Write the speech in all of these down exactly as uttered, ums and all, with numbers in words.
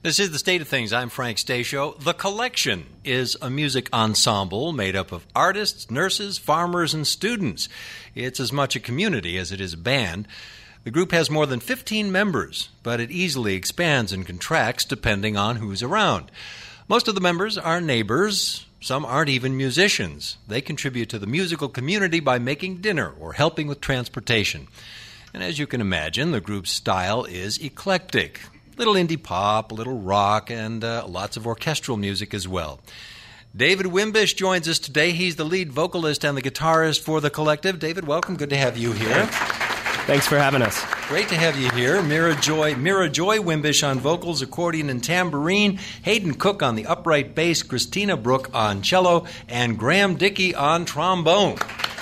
This is The State of Things. I'm Frank Stasio. The Collection is a music ensemble made up of artists, nurses, farmers, and students. It's as much a community as it is a band. The group has more than fifteen members, but it easily expands and contracts depending on who's around. Most of the members are neighbors. Some aren't even musicians. They contribute to the musical community by making dinner or helping with transportation. And as you can imagine, the group's style is eclectic. Little indie pop, a little rock, and uh, lots of orchestral music as well. David Wimbish joins us today. He's the lead vocalist and the guitarist for The Collective. David, welcome. Good to have you here. Thanks for having us. Great to have you here. Mira Joy, Mira Joy Wimbish on vocals, accordion, and tambourine. Hayden Cook on the upright bass. Christina Brooke on cello. And Graham Dickey on trombone.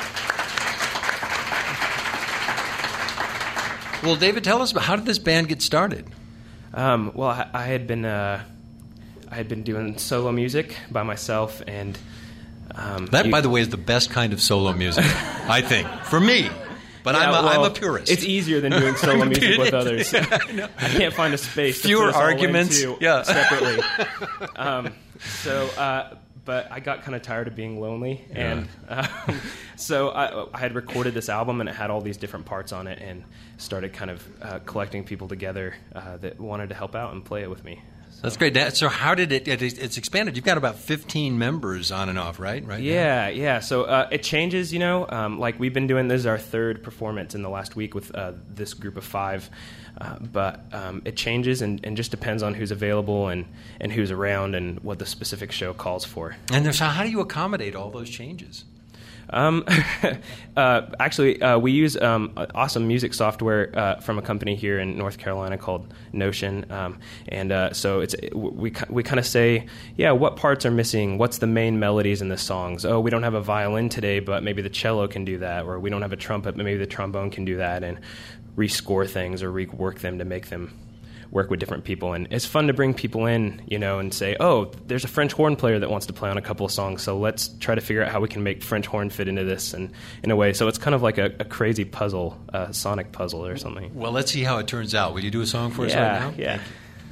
Well, David, tell us about how did this band get started? Um, well, I, I had been uh, I had been doing solo music by myself, and um, that, you, by the way, is the best kind of solo music, I think, for me. But yeah, I'm, a, well, I'm a purist. It's easier than doing solo music with others. I can't find a space. Fewer to put us arguments, all into yeah. separately. um, so, uh, but I got kind of tired of being lonely, yeah. and um, so I, I had recorded this album, and it had all these different parts on it, and started kind of uh, collecting people together uh, that wanted to help out and play it with me. So. That's great. So how did it, it, it's expanded? You've got about fifteen members on and off, right? Right. Yeah, now. yeah. So uh, it changes, you know. Um, like we've been doing, this is our third performance in the last week with uh, this group of five. Uh, but um, it changes and, and just depends on who's available and, and who's around and what the specific show calls for. And so how do you accommodate all those changes? Um, uh, actually, uh, we use um, awesome music software uh, from a company here in North Carolina called Notion, um, and uh, so it's we we kind of say, yeah, what parts are missing? What's the main melodies in the songs? Oh, we don't have a violin today, but maybe the cello can do that, or we don't have a trumpet, but maybe the trombone can do that, and rescore things or rework them to make them work with different people. And it's fun to bring people in, you know, and say, oh, there's a French horn player that wants to play on a couple of songs, so let's try to figure out how we can make French horn fit into this and in a way. So it's kind of like a, a crazy puzzle, a sonic puzzle or something. Well, let's see how it turns out. Will you do a song for us yeah, right now? Yeah,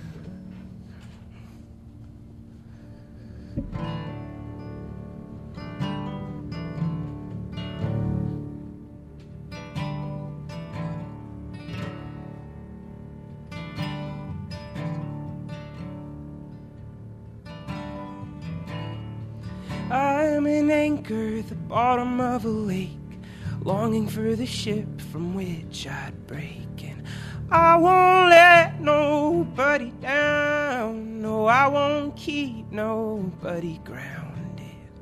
I'm an anchor at the bottom of a lake, longing for the ship from which I'd break. And I won't let nobody down, no, I won't keep nobody grounded.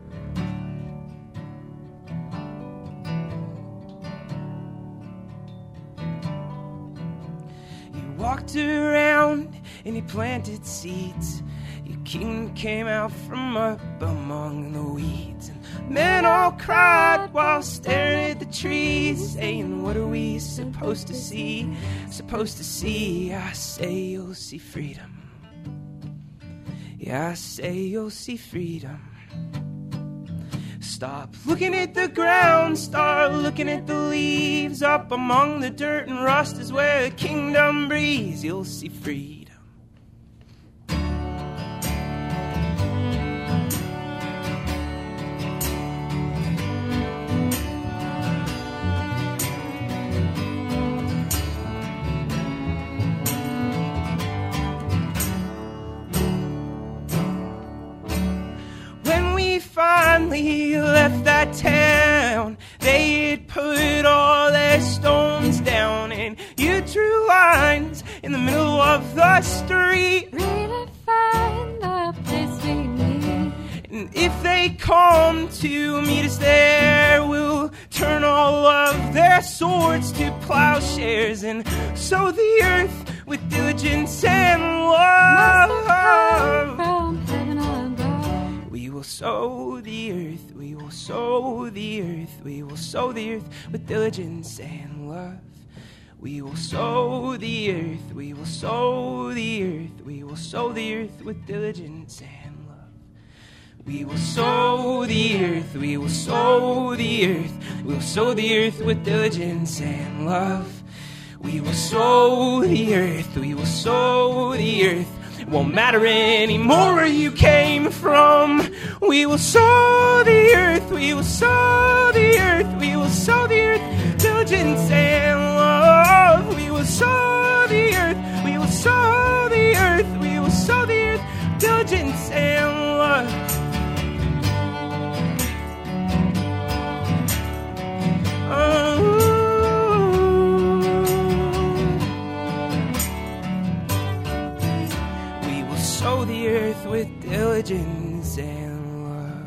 You walked around and you planted seeds. Your kingdom came out from up among the weeds, and men all cried while staring at the trees, saying, what are we supposed to see? Supposed to see? I say you'll see freedom. Yeah, I say you'll see freedom. Stop looking at the ground, start looking at the leaves. Up among the dirt and rust is where the kingdom breathes. You'll see freedom. Finally left that town, they had put all their stones down, and you drew lines in the middle of the street. Really find a place we meet. And if they come to meet us there, we'll turn all of their swords to plowshares and sow the earth with diligence and love. From heaven above. We will sow the earth, we will sow the earth, we will sow the earth with diligence and love. We will sow the earth, we will sow the earth, we will sow the earth with diligence and love. We will sow the earth, we will sow the earth, we will sow the earth with diligence and love. We will sow the earth, we will sow the earth, Won't matter anymore where you came from. We will sow the earth, we will sow the earth, we will sow the earth, diligence and love. We will sow the earth, we will sow the earth, we will sow the earth, diligence and love. Oh. Sow the earth with diligence and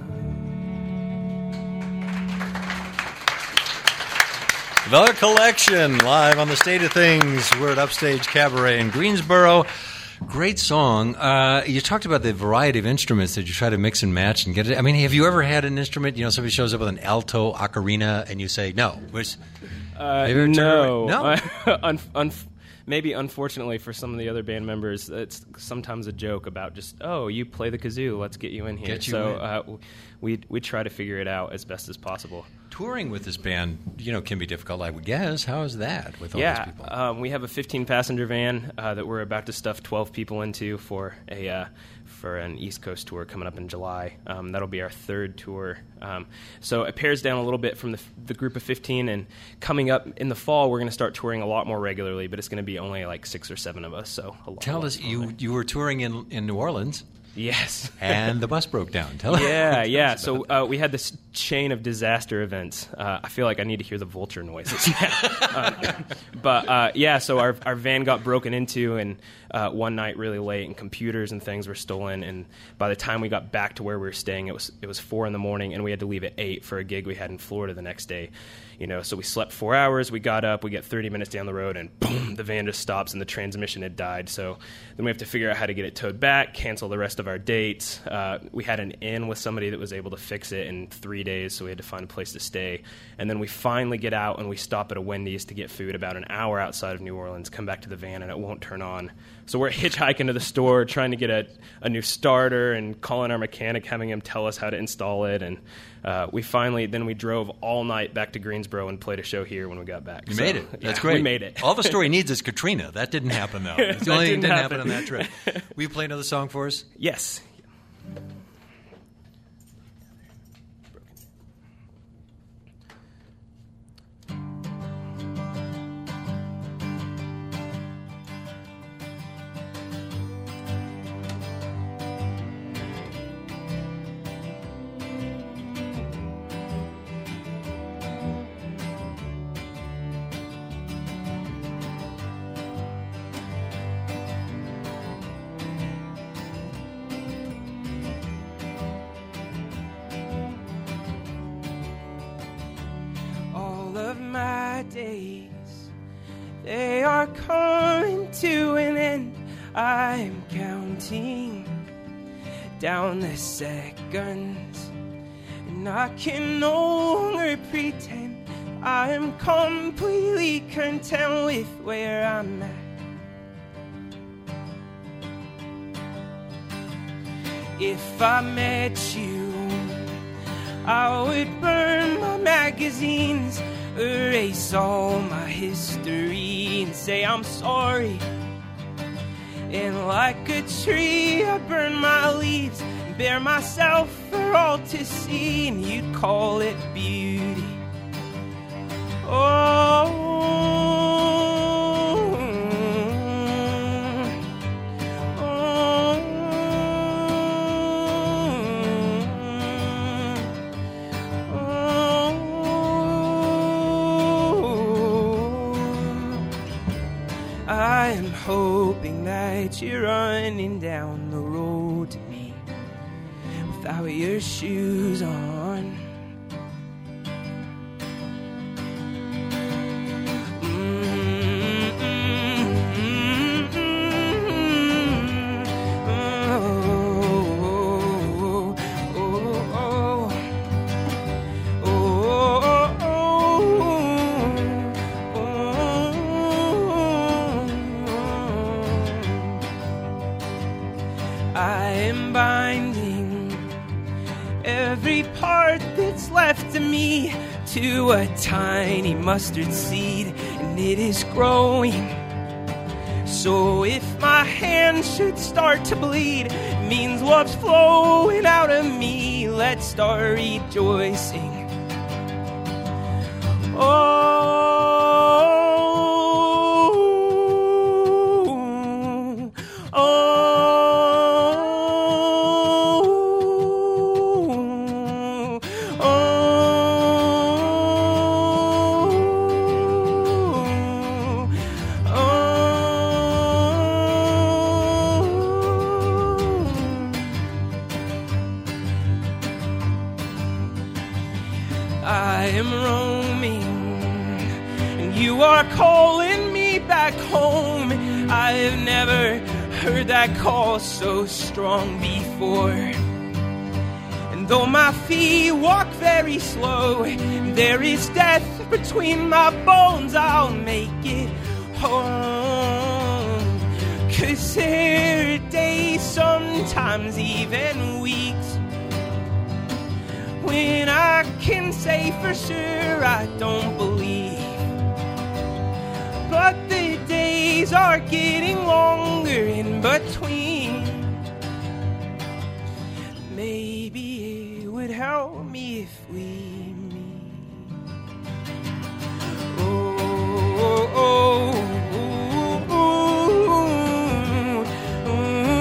love. The Collection, live on the State of Things. We're at Upstage Cabaret in Greensboro. Great song. Uh, you talked about the variety of instruments that you try to mix and match and get it. I mean, have you ever had an instrument, you know, somebody shows up with an alto ocarina and you say, no. Where's, uh, no. No? un- un- Maybe, unfortunately, for some of the other band members, it's sometimes a joke about just, oh, you play the kazoo, let's get you in here. Get you so in. Uh, we we try to figure it out as best as possible. Touring with this band, you know, can be difficult, I would guess. How is that with all yeah, these people? Um, we have a fifteen-passenger van uh, that we're about to stuff twelve people into for a uh, for an East Coast tour coming up in July. Um, that'll be our third tour. Um, so it pares down a little bit from the, the group of fifteen, and coming up in the fall, we're going to start touring a lot more regularly, but it's going to be only like six or seven of us. So a lot, Tell a lot us, you, you were touring in, in New Orleans. Yes. And the bus broke down. Tell us. Yeah, yeah. So uh, we had this chain of disaster events. Uh, I feel like I need to hear the vulture noises. uh, but uh, yeah, so our our van got broken into, and uh, one night really late, and computers and things were stolen. And by the time we got back to where we were staying, it was it was four in the morning, and we had to leave at eight for a gig we had in Florida the next day. You know, so we slept four hours. We got up. We get thirty minutes down the road, and boom, the van just stops, and the transmission had died. So then we have to figure out how to get it towed back, cancel the rest of our dates. Uh, we had an in with somebody that was able to fix it in three days, so we had to find a place to stay. And then we finally get out, and we stop at a Wendy's to get food about an hour outside of New Orleans, come back to the van, and it won't turn on. So we're hitchhiking to the store, trying to get a, a new starter, and calling our mechanic, having him tell us how to install it. And uh, we finally, then we drove all night back to Greensboro and played a show here when we got back. You so, made it. That's yeah, great. We made it. All the story needs is Katrina. That didn't happen, though. It's the only thing that didn't happen. happen on that trip. Will you play another song for us? Yes. Days, they are coming to an end. I'm counting down the seconds, and I can no longer pretend I am completely content with where I'm at. If I met you, I would burn my magazines, erase all my history, and say I'm sorry. And like a tree, I burn my leaves and bare myself for all to see, and you'd call it beauty. Oh, I am hoping that you're running down the road to me without your shoes on. Left to me to a tiny mustard seed, and it is growing. So if my hand should start start to bleed. It means love's flowing out of me. Let's start rejoicing. Oh, calling me back home. I've never heard that call so strong before. And though my feet walk very slow, there is death between my bones, I'll make it home. 'Cause there are days, sometimes even weeks, when I can say for sure I don't believe. But the days are getting longer in between. Maybe it would help me if we meet. Oh, oh, oh, oh, oh,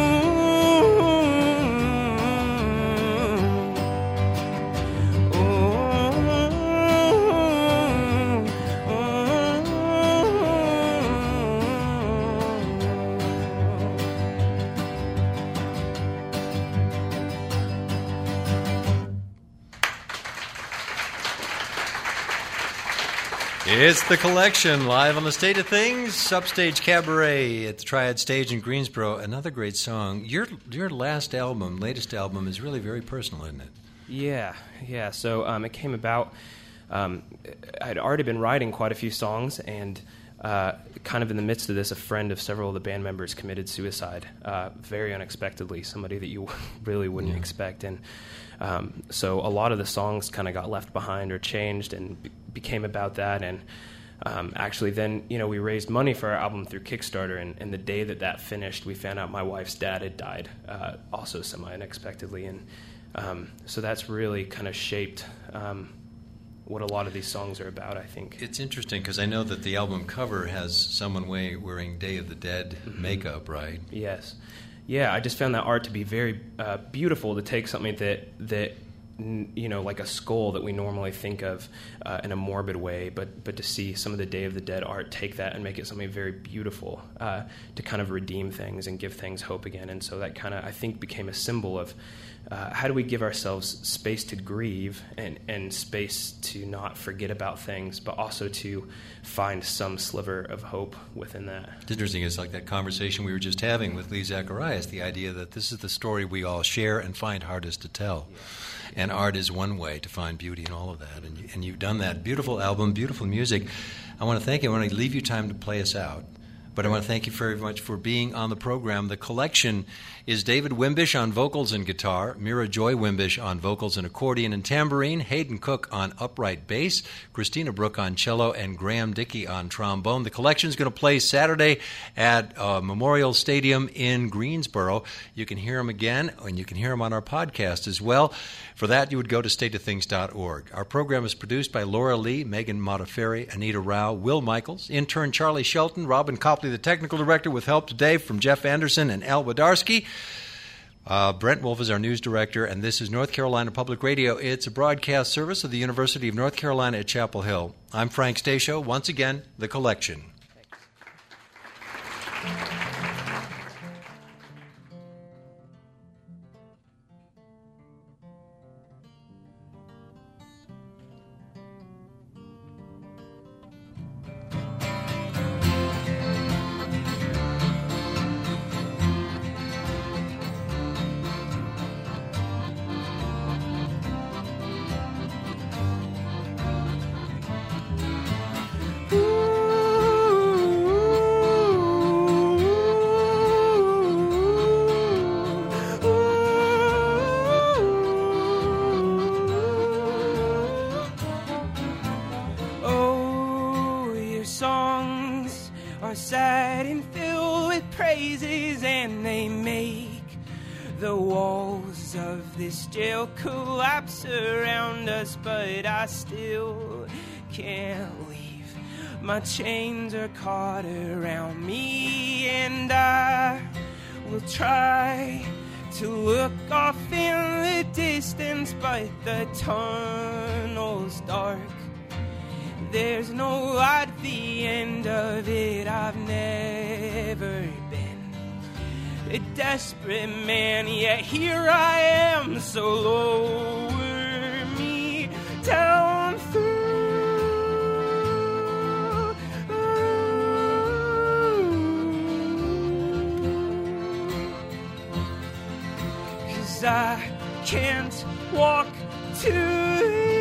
It's The Collection, live on the State of Things, Upstage Cabaret at the Triad Stage in Greensboro. Another great song. Your your last album, latest album, is really very personal, isn't it? Yeah, yeah. So um, it came about, um, I'd already been writing quite a few songs, and uh, kind of in the midst of this, a friend of several of the band members committed suicide, uh, very unexpectedly, somebody that you really wouldn't yeah. expect. And um, so a lot of the songs kind of got left behind or changed and be- became about that. And um, actually then, you know, we raised money for our album through Kickstarter, and, and the day that that finished, we found out my wife's dad had died, uh, also semi-unexpectedly. And um, so that's really kind of shaped um, what a lot of these songs are about, I think. It's interesting because I know that the album cover has someone wearing Day of the Dead mm-hmm. makeup, right? Yes. Yeah, I just found that art to be very uh, beautiful, to take something that, that you know, like a skull that we normally think of uh, in a morbid way, but but to see some of the Day of the Dead art take that and make it something very beautiful, uh, to kind of redeem things and give things hope again. And so that kind of, I think, became a symbol of uh, how do we give ourselves space to grieve and, and space to not forget about things, but also to find some sliver of hope within that. It's interesting. It's like that conversation we were just having with Lee Zacharias, the idea that this is the story we all share and find hardest to tell. Yeah. And art is one way to find beauty in all of that. And, you, and you've done that. Beautiful album, beautiful music. I want to thank you. I want to leave you time to play us out. But I want to thank you very much for being on the program. The Collection is David Wimbish on vocals and guitar, Mira Joy Wimbish on vocals and accordion and tambourine, Hayden Cook on upright bass, Christina Brooke on cello, and Graham Dickey on trombone. The Collection is going to play Saturday at uh, Memorial Stadium in Greensboro. You can hear them again, and you can hear them on our podcast as well. For that, you would go to state of things dot org. Our program is produced by Laura Lee, Megan Modafferi, Anita Rao, Will Michaels, intern Charlie Shelton, Robin Copley, the technical director, with help today from Jeff Anderson and Al Wadarsky. Uh, Brent Wolf is our news director, and this is North Carolina Public Radio. It's a broadcast service of the University of North Carolina at Chapel Hill. I'm Frank Stasio. Once again, The Collection. Thanks. Ooh. The walls of this jail collapse around us, but I still can't leave. My chains are caught around me, and I will try to look off in the distance, but the tunnel's dark. There's no light at the end of it. I've never been a desperate man, yet here I am, so lower me down through. 'Cause I can't walk to you.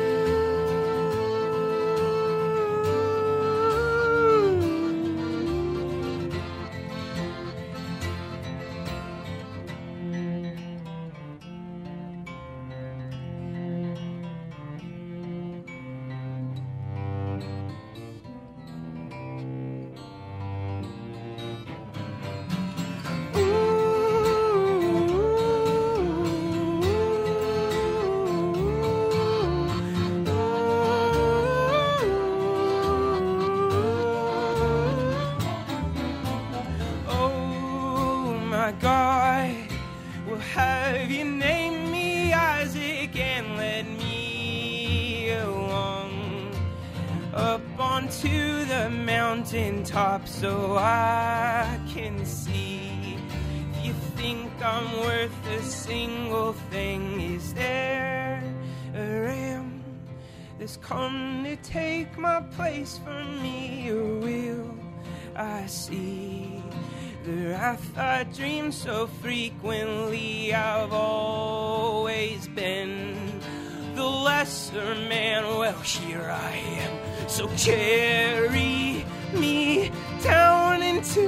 God, will have you name me Isaac and let me along up onto the mountain top so I can see. If you think I'm worth a single thing, is there a ram that's come to take my place from me, or will I see the wrath I dream so frequently? I've always been the lesser man. Well, here I am, so carry me down into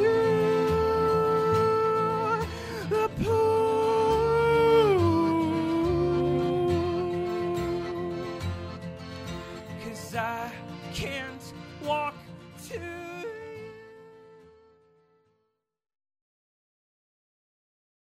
the pool. 'Cause I can't walk to